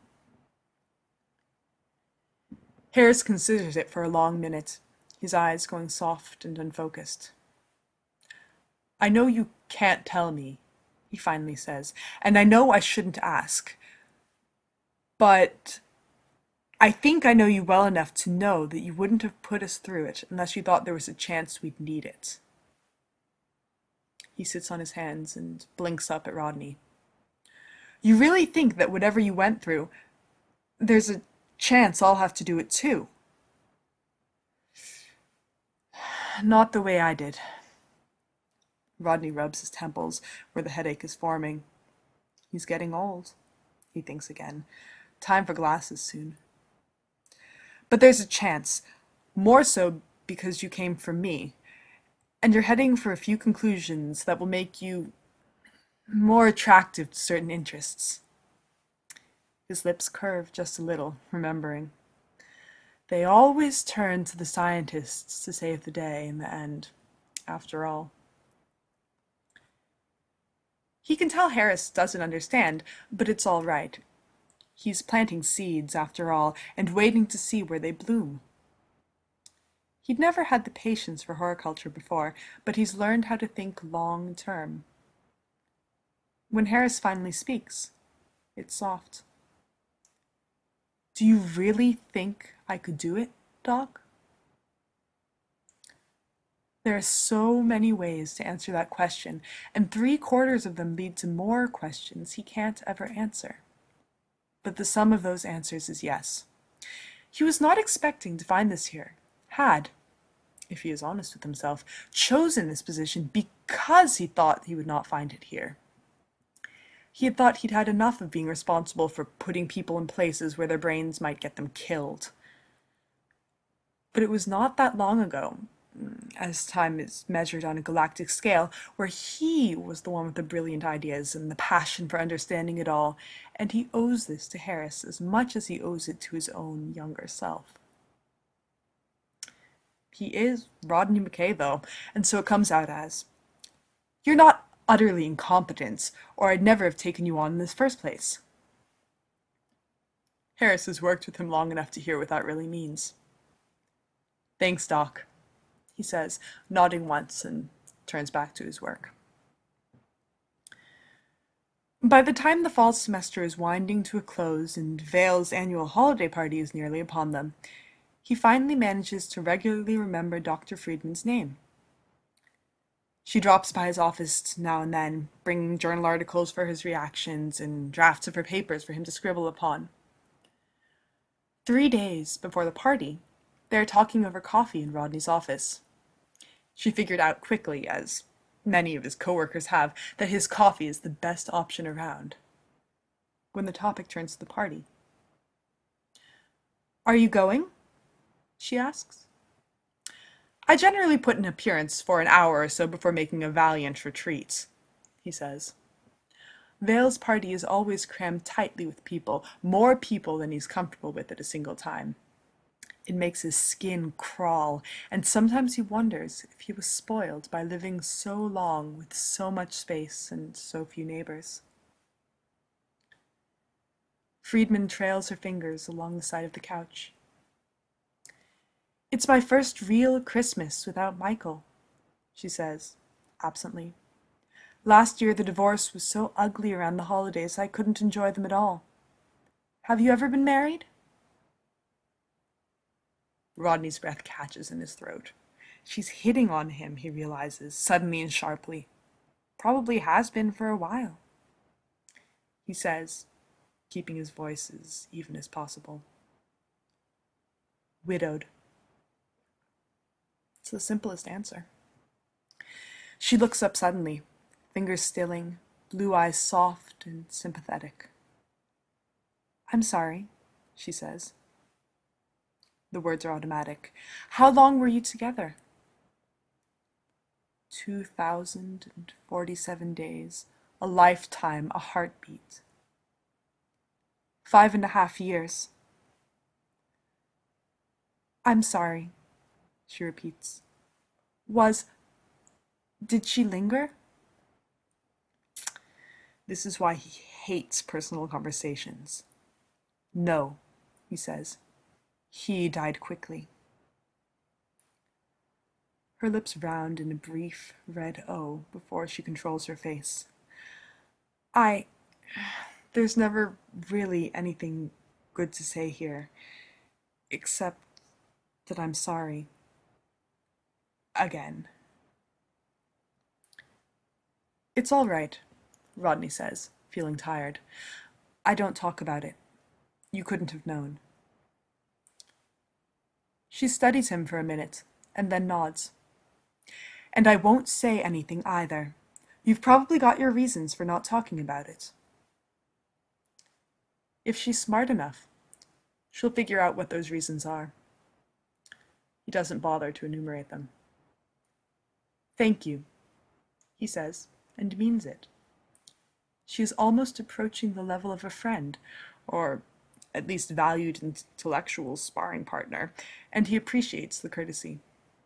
Harris considers it for a long minute, his eyes going soft and unfocused. "I know you can't tell me," he finally says, "and I know I shouldn't ask. But I think I know you well enough to know that you wouldn't have put us through it unless you thought there was a chance we'd need it." He sits on his hands and blinks up at Rodney. You really think that whatever you went through, there's a chance I'll have to do it too? Not the way I did. Rodney rubs his temples where the headache is forming. He's getting old, he thinks again. Time for glasses soon. But there's a chance, more so because you came from me, and you're heading for a few conclusions that will make you more attractive to certain interests. His lips curve just a little, remembering. They always turn to the scientists to save the day in the end, after all. He can tell Harris doesn't understand, but it's all right. He's planting seeds, after all, and waiting to see where they bloom. He'd never had the patience for horticulture before, but he's learned how to think long term. When Harris finally speaks, it's soft. Do you really think I could do it, Doc? There are so many ways to answer that question, and 3/4 of them lead to more questions he can't ever answer. But the sum of those answers is yes. He was not expecting to find this here, had, if he is honest with himself, chosen this position because he thought he would not find it here. He had thought he'd had enough of being responsible for putting people in places where their brains might get them killed. But it was not that long ago, as time is measured on a galactic scale, where he was the one with the brilliant ideas and the passion for understanding it all, and he owes this to Harris as much as he owes it to his own younger self. He is Rodney McKay, though, and so it comes out as, "You're not utterly incompetent, or I'd never have taken you on in the first place." Harris has worked with him long enough to hear what that really means. "Thanks, Doc," he says, nodding once and turns back to his work. By the time the fall semester is winding to a close and Vale's annual holiday party is nearly upon them, he finally manages to regularly remember Dr. Friedman's name. She drops by his office now and then, bringing journal articles for his reactions and drafts of her papers for him to scribble upon. 3 days before the party, they are talking over coffee in Rodney's office. She figured out quickly, as many of his coworkers have, that his coffee is the best option around. When the topic turns to the party. "Are you going?" she asks. "I generally put in an appearance for an hour or so before making a valiant retreat," he says. Vale's party is always crammed tightly with people, more people than he's comfortable with at a single time. It makes his skin crawl, and sometimes he wonders if he was spoiled by living so long with so much space and so few neighbors. Friedman trails her fingers along the side of the couch. "It's my first real Christmas without Michael," she says, absently. "Last year the divorce was so ugly around the holidays I couldn't enjoy them at all. Have you ever been married?" Rodney's breath catches in his throat. She's hitting on him, he realizes, suddenly and sharply. Probably has been for a while. He says, keeping his voice as even as possible. "Widowed." It's the simplest answer. She looks up suddenly, fingers stilling, blue eyes soft and sympathetic. "I'm sorry," she says. The words are automatic. "How long were you together?" 2,047 days, a lifetime, a heartbeat. 5.5 years. "I'm sorry," she repeats. Did she linger?" This is why he hates personal conversations. "No," he says. "He died quickly." Her lips round in a brief red O before she controls her face. There's never really anything good to say here, except that I'm sorry. Again." "It's all right," Rodney says, feeling tired. "I don't talk about it. You couldn't have known." She studies him for a minute, and then nods. "And I won't say anything either. You've probably got your reasons for not talking about it." If she's smart enough, she'll figure out what those reasons are. He doesn't bother to enumerate them. "Thank you," he says, and means it. She is almost approaching the level of a friend, or at least valued intellectual sparring partner, and he appreciates the courtesy.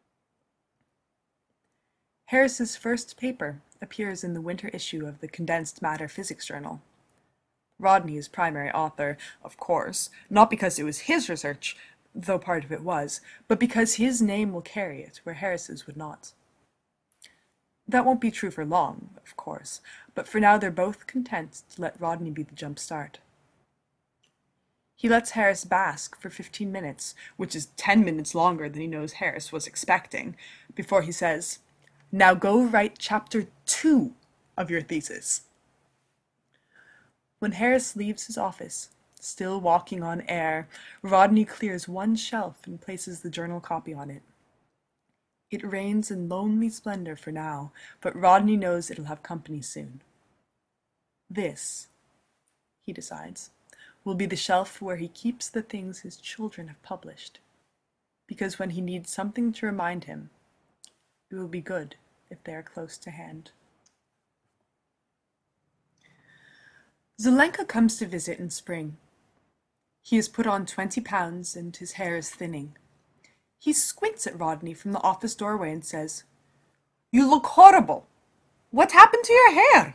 Harris's first paper appears in the winter issue of the Condensed Matter Physics Journal. Rodney is primary author, of course, not because it was his research, though part of it was, but because his name will carry it where Harris's would not. That won't be true for long, of course, but for now they're both content to let Rodney be the jump start. He lets Harris bask for 15 minutes, which is 10 minutes longer than he knows Harris was expecting, before he says, "Now go write chapter 2 of your thesis." When Harris leaves his office, still walking on air, Rodney clears one shelf and places the journal copy on it. It reigns in lonely splendor for now, but Rodney knows it'll have company soon. This, he decides, will be the shelf where he keeps the things his children have published, because when he needs something to remind him, it will be good if they are close to hand. Zelenka comes to visit in spring. He has put on 20 pounds and his hair is thinning. He squints at Rodney from the office doorway and says, "You look horrible. What happened to your hair?"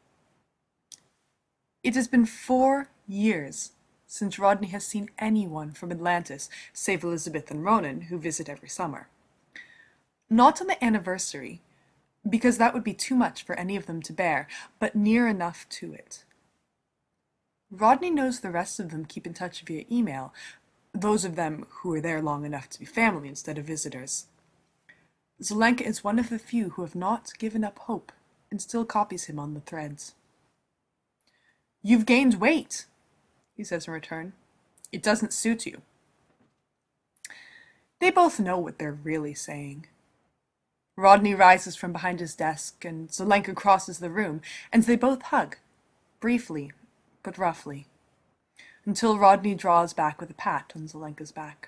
It has been 4 years since Rodney has seen anyone from Atlantis, save Elizabeth and Ronan, who visit every summer. Not on the anniversary, because that would be too much for any of them to bear, but near enough to it. Rodney knows the rest of them keep in touch via email, those of them who are there long enough to be family instead of visitors. Zelenka is one of the few who have not given up hope and still copies him on the threads. "You've gained weight," he says in return. "It doesn't suit you." They both know what they're really saying. Rodney rises from behind his desk, and Zelenka crosses the room, and they both hug, briefly but roughly, until Rodney draws back with a pat on Zelenka's back.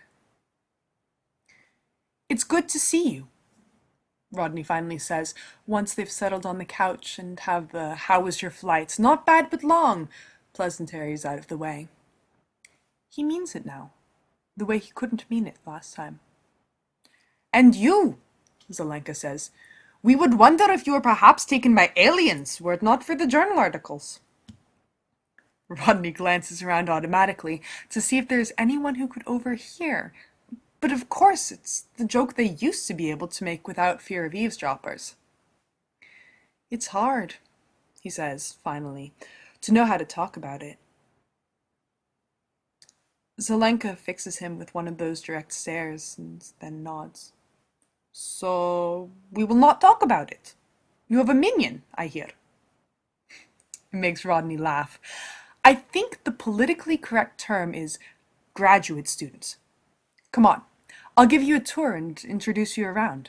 "It's good to see you," Rodney finally says, once they've settled on the couch and have the "how was your flight, not bad but long" pleasantries out of the way. He means it now, the way he couldn't mean it last time. "And you," Zelenka says, "we would wonder if you were perhaps taken by aliens, were it not for the journal articles." Rodney glances around automatically to see if there's anyone who could overhear, but of course it's the joke they used to be able to make without fear of eavesdroppers. "It's hard," he says, finally, "to know how to talk about it." Zelenka fixes him with one of those direct stares and then nods. "So we will not talk about it. You have a minion, I hear." It makes Rodney laugh. I think the politically correct term is graduate student. "Come on, I'll give you a tour and introduce you around."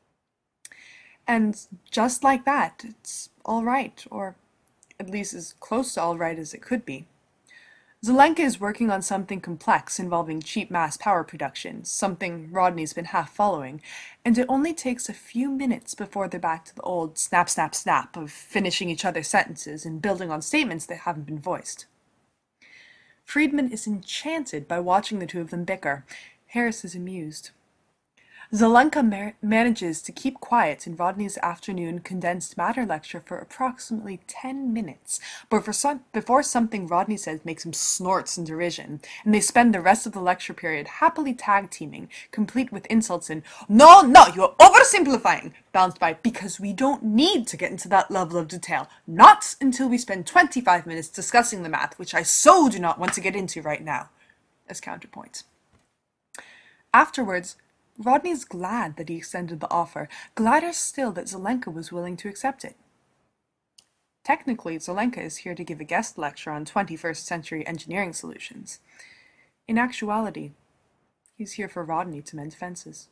And just like that, it's all right, or at least as close to all right as it could be. Zelenka is working on something complex involving cheap mass power production, something Rodney's been half following, and it only takes a few minutes before they're back to the old snap, snap, snap of finishing each other's sentences and building on statements that haven't been voiced. Friedman is enchanted by watching the two of them bicker. Harris is amused. Zelenka manages to keep quiet in Rodney's afternoon condensed matter lecture for approximately 10 minutes, but before something Rodney says makes him snorts in derision, and they spend the rest of the lecture period happily tag-teaming, complete with insults in "No, no, you're oversimplifying," bounced by "because we don't need to get into that level of detail, not until we spend 25 minutes discussing the math, which I so do not want to get into right now," as counterpoint. Afterwards, Rodney's glad that he extended the offer, gladder still that Zelenka was willing to accept it. Technically, Zelenka is here to give a guest lecture on 21st century engineering solutions. In actuality, he's here for Rodney to mend fences.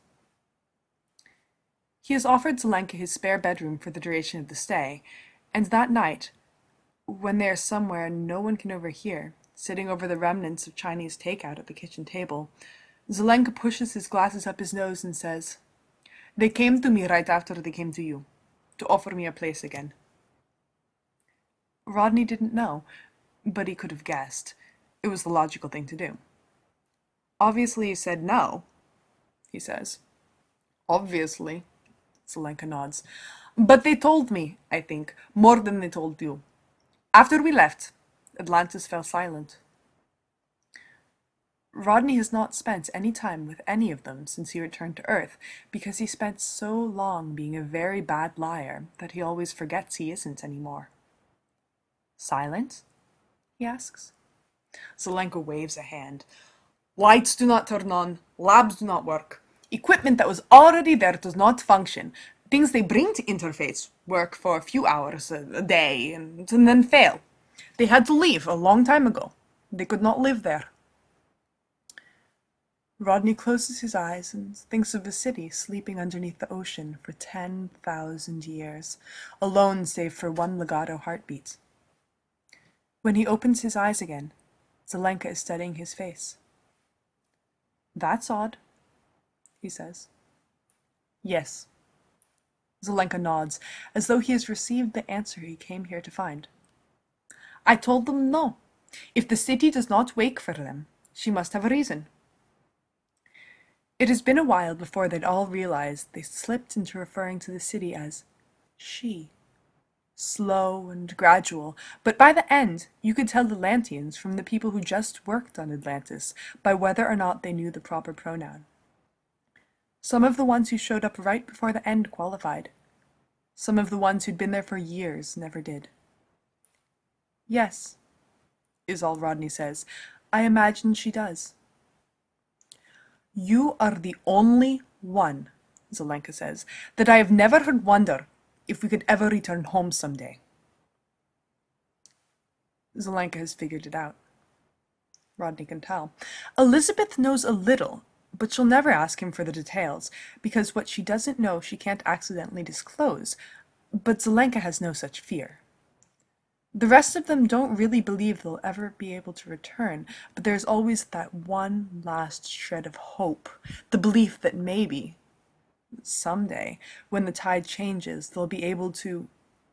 He has offered Zelenka his spare bedroom for the duration of the stay, and that night, when they are somewhere no one can overhear, sitting over the remnants of Chinese takeout at the kitchen table, Zelenka pushes his glasses up his nose and says, "They came to me right after they came to you, to offer me a place again." Rodney didn't know, but he could have guessed. It was the logical thing to do. "Obviously you said no," he says. "Obviously," Zelenka nods. "But they told me, I think, more than they told you. After we left, Atlantis fell silent." Rodney has not spent any time with any of them since he returned to Earth, because he spent so long being a very bad liar that he always forgets he isn't anymore. "Silent?" he asks. Zelenka waves a hand. "Lights do not turn on, labs do not work. Equipment that was already there does not function. Things they bring to interface work for a few hours a day and then fail. They had to leave a long time ago. They could not live there." Rodney closes his eyes and thinks of a city sleeping underneath the ocean for 10,000 years, alone save for one legato heartbeat. When he opens his eyes again, Zelenka is studying his face. "That's odd," he says. "Yes." Zelenka nods, as though he has received the answer he came here to find. "I told them no. If the city does not wake for them, she must have a reason." It has been a while before they'd all realized they slipped into referring to the city as she. Slow and gradual, but by the end you could tell the Lanteans from the people who just worked on Atlantis by whether or not they knew the proper pronoun. Some of the ones who showed up right before the end qualified. Some of the ones who'd been there for years never did. "Yes," is all Rodney says. "I imagine she does." "You are the only one," Zelenka says, "that I have never heard wonder if we could ever return home someday." Zelenka has figured it out. Rodney can tell. Elizabeth knows a little, but she'll never ask him for the details, because what she doesn't know she can't accidentally disclose. But Zelenka has no such fear. The rest of them don't really believe they'll ever be able to return, but there's always that one last shred of hope, the belief that maybe, someday, when the tide changes, they'll be able to...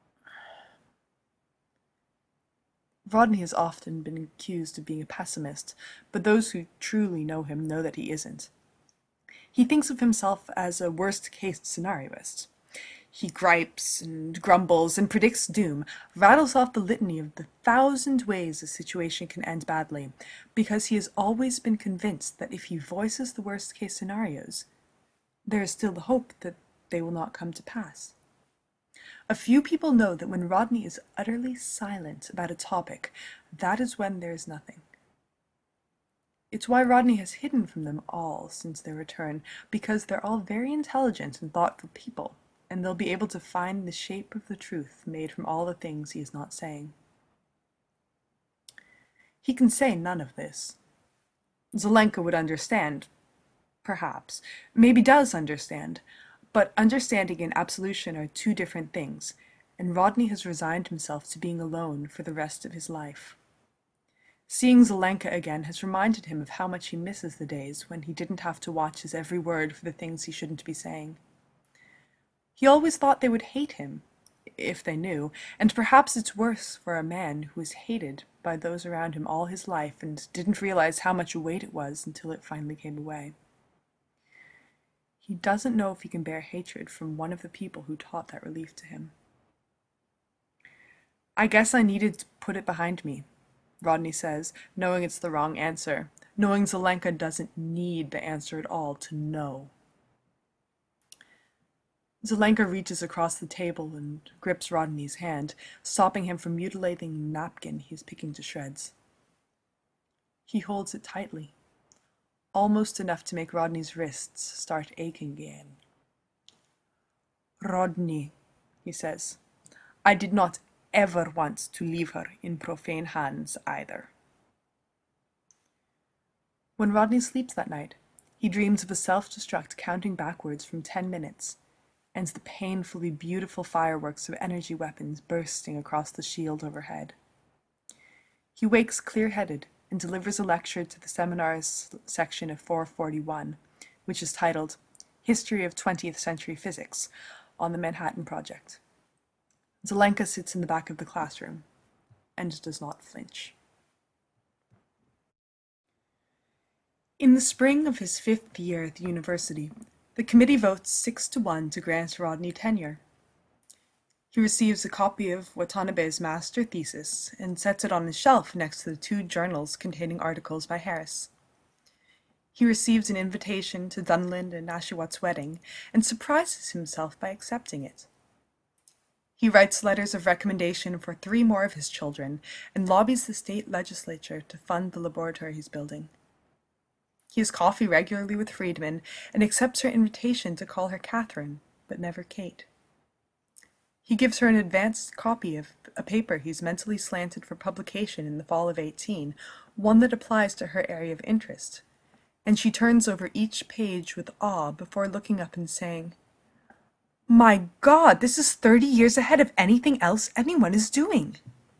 Rodney has often been accused of being a pessimist, but those who truly know him know that he isn't. He thinks of himself as a worst-case scenarioist. He gripes and grumbles and predicts doom, rattles off the litany of the 1,000 ways a situation can end badly, because he has always been convinced that if he voices the worst-case scenarios, there is still the hope that they will not come to pass. A few people know that when Rodney is utterly silent about a topic, that is when there is nothing. It's why Rodney has hidden from them all since their return, because they're all very intelligent and thoughtful people, and they'll be able to find the shape of the truth made from all the things he is not saying. He can say none of this. Zelenka would understand, perhaps, maybe does understand, but understanding and absolution are two different things, and Rodney has resigned himself to being alone for the rest of his life. Seeing Zelenka again has reminded him of how much he misses the days when he didn't have to watch his every word for the things he shouldn't be saying. He always thought they would hate him, if they knew, and perhaps it's worse for a man who was hated by those around him all his life and didn't realize how much a weight it was until it finally came away. He doesn't know if he can bear hatred from one of the people who taught that relief to him. "I guess I needed to put it behind me," Rodney says, knowing it's the wrong answer, knowing Zelenka doesn't need the answer at all to know. Zelenka reaches across the table and grips Rodney's hand, stopping him from mutilating the napkin he is picking to shreds. He holds it tightly, almost enough to make Rodney's wrists start aching again. "Rodney," he says, "I did not ever want to leave her in profane hands either. When Rodney sleeps that night, he dreams of a self-destruct counting backwards from 10 minutes, and the painfully beautiful fireworks of energy weapons bursting across the shield overhead. He wakes clear-headed and delivers a lecture to the seminars section of 441, which is titled History of 20th Century Physics, on the Manhattan Project. Zelenka sits in the back of the classroom and does not flinch. In the spring of his 5th year at the university, the committee votes 6-1 to grant Rodney tenure. He receives a copy of Watanabe's master thesis and sets it on his shelf next to the 2 journals containing articles by Harris. He receives an invitation to Dunland and Ashawat's wedding and surprises himself by accepting it. He writes letters of recommendation for 3 more of his children and lobbies the state legislature to fund the laboratory he's building. He has coffee regularly with Friedman and accepts her invitation to call her Catherine, but never Kate. He gives her an advanced copy of a paper he's mentally slanted for publication in the fall of 18, one that applies to her area of interest, and she turns over each page with awe before looking up and saying, "My God, this is 30 years ahead of anything else anyone is doing."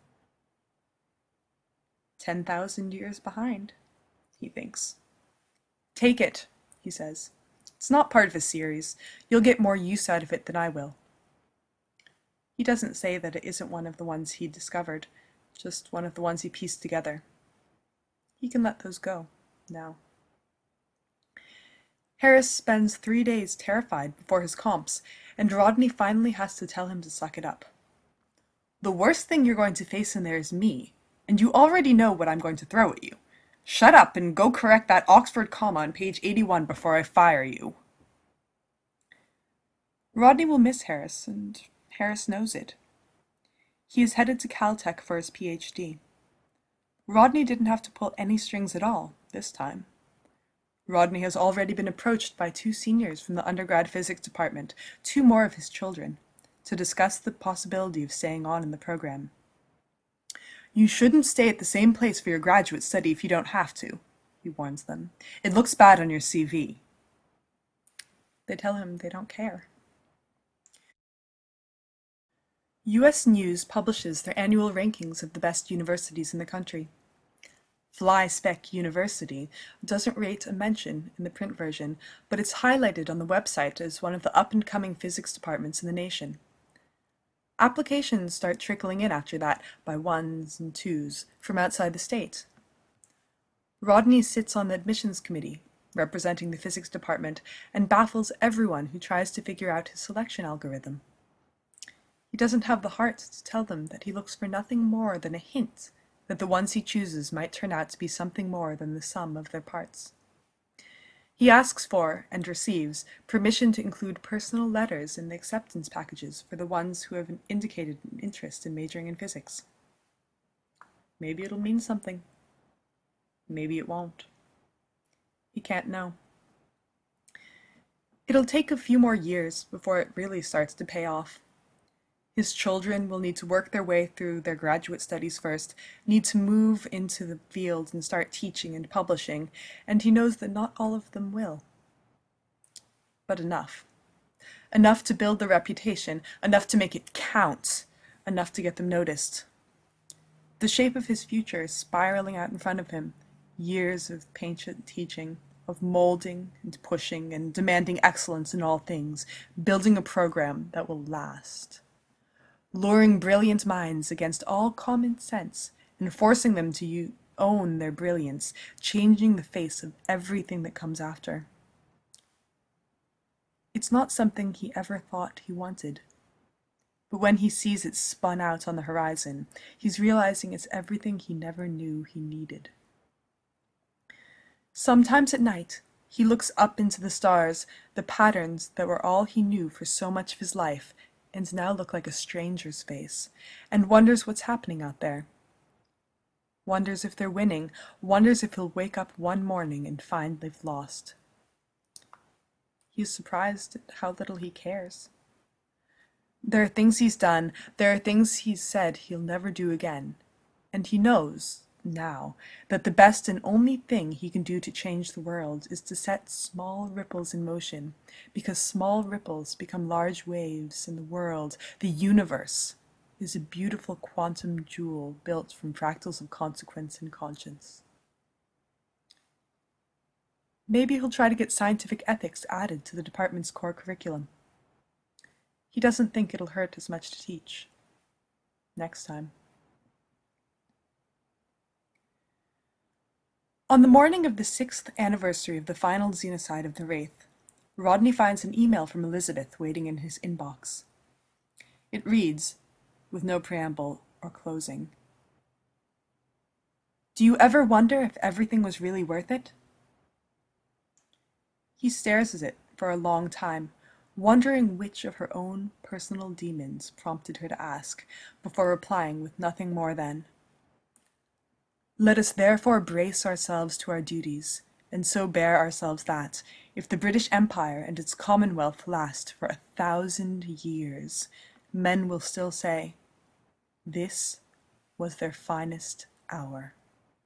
10,000 years behind, he thinks. "Take it," he says. "It's not part of a series. You'll get more use out of it than I will." He doesn't say that it isn't one of the ones he discovered, just one of the ones he pieced together. He can let those go, now. Harris spends 3 days terrified before his comps, and Rodney finally has to tell him to suck it up. "The worst thing you're going to face in there is me, and you already know what I'm going to throw at you. Shut up and go correct that Oxford comma on page 81 before I fire you." Rodney will miss Harris, and Harris knows it. He is headed to Caltech for his PhD. Rodney didn't have to pull any strings at all, this time. Rodney has already been approached by 2 seniors from the undergrad physics department, 2 more of his children, to discuss the possibility of staying on in the program. "You shouldn't stay at the same place for your graduate study if you don't have to," he warns them. "It looks bad on your CV." They tell him they don't care. U.S. News publishes their annual rankings of the best universities in the country. Fly-Spec University doesn't rate a mention in the print version, but it's highlighted on the website as one of the up-and-coming physics departments in the nation. Applications start trickling in after that by 1s and 2s from outside the state. Rodney sits on the admissions committee, representing the physics department, and baffles everyone who tries to figure out his selection algorithm. He doesn't have the heart to tell them that he looks for nothing more than a hint that the ones he chooses might turn out to be something more than the sum of their parts. He asks for, and receives, permission to include personal letters in the acceptance packages for the ones who have indicated an interest in majoring in physics. Maybe it'll mean something. Maybe it won't. He can't know. It'll take a few more years before it really starts to pay off. His children will need to work their way through their graduate studies first, need to move into the field and start teaching and publishing, and he knows that not all of them will. But enough. Enough to build the reputation, enough to make it count, enough to get them noticed. The shape of his future is spiraling out in front of him, years of patient teaching, of molding and pushing and demanding excellence in all things, building a program that will last. Luring brilliant minds against all common sense and forcing them to own their brilliance, changing the face of everything that comes after. It's not something he ever thought he wanted. But when he sees it spun out on the horizon, he's realizing it's everything he never knew he needed. Sometimes at night, he looks up into the stars, the patterns that were all he knew for so much of his life, and now look like a stranger's face, and wonders what's happening out there. Wonders if they're winning, wonders if he'll wake up one morning and find they've lost. He is surprised at how little he cares. There are things he's done, there are things he's said he'll never do again. And he knows, now, that the best and only thing he can do to change the world is to set small ripples in motion, because small ripples become large waves, and the world, the universe, is a beautiful quantum jewel built from fractals of consequence and conscience. Maybe he'll try to get scientific ethics added to the department's core curriculum. He doesn't think it'll hurt as much to teach. Next time. On the morning of the 6th anniversary of the final xenocide of the Wraith, Rodney finds an email from Elizabeth waiting in his inbox. It reads, with no preamble or closing, "Do you ever wonder if everything was really worth it?" He stares at it for a long time, wondering which of her own personal demons prompted her to ask, before replying with nothing more than, "Let us therefore brace ourselves to our duties, and so bear ourselves that, if the British Empire and its Commonwealth last for 1,000 years, men will still say, 'This was their finest hour.'"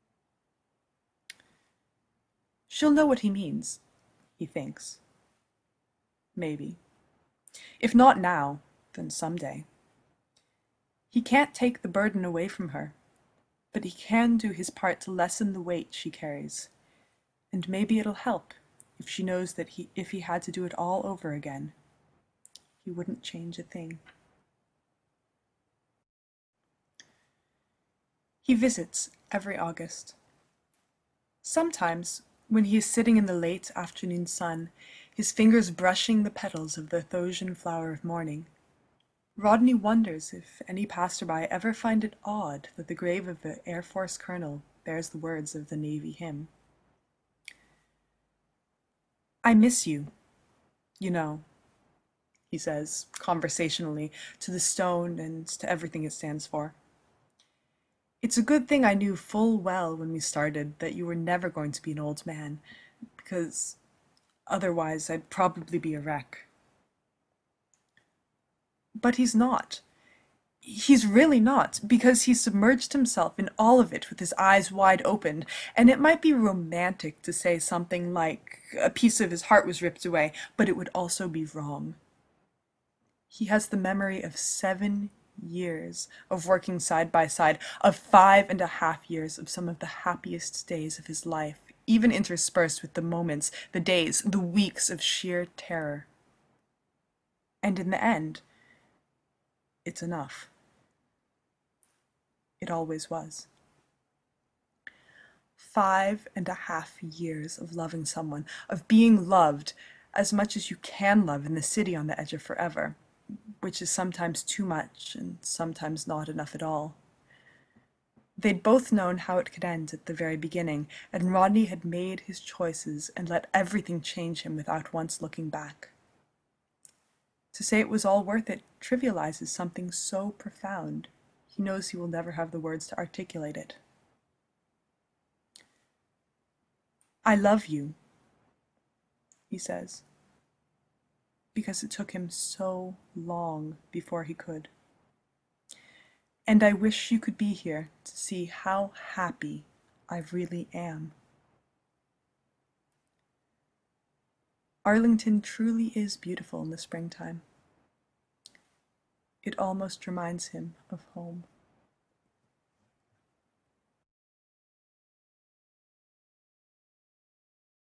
She'll know what he means, he thinks. Maybe. If not now, then someday. He can't take the burden away from her, but he can do his part to lessen the weight she carries. And maybe it'll help if she knows that if he had to do it all over again, he wouldn't change a thing. He visits every August. Sometimes, when he is sitting in the late afternoon sun, his fingers brushing the petals of the Thosian flower of morning, Rodney wonders if any passerby ever find it odd that the grave of the Air Force colonel bears the words of the Navy hymn. "I miss you, you know," he says, conversationally, to the stone and to everything it stands for. "It's a good thing I knew full well when we started that you were never going to be an old man, because otherwise I'd probably be a wreck." But he's not. He's really not, because he submerged himself in all of it with his eyes wide open, and it might be romantic to say something like a piece of his heart was ripped away, but it would also be wrong. He has the memory of 7 years of working side by side, of 5.5 years of some of the happiest days of his life, even interspersed with the moments, the days, the weeks of sheer terror. And in the end, it's enough. It always was. 5.5 years of loving someone, of being loved as much as you can love in the city on the edge of forever, which is sometimes too much and sometimes not enough at all. They'd both known how it could end at the very beginning, and Rodney had made his choices and let everything change him without once looking back. To say it was all worth it trivializes something so profound. He knows he will never have the words to articulate it. "I love you," he says, because it took him so long before he could. "And I wish you could be here to see how happy I really am." Arlington truly is beautiful in the springtime. It almost reminds him of home.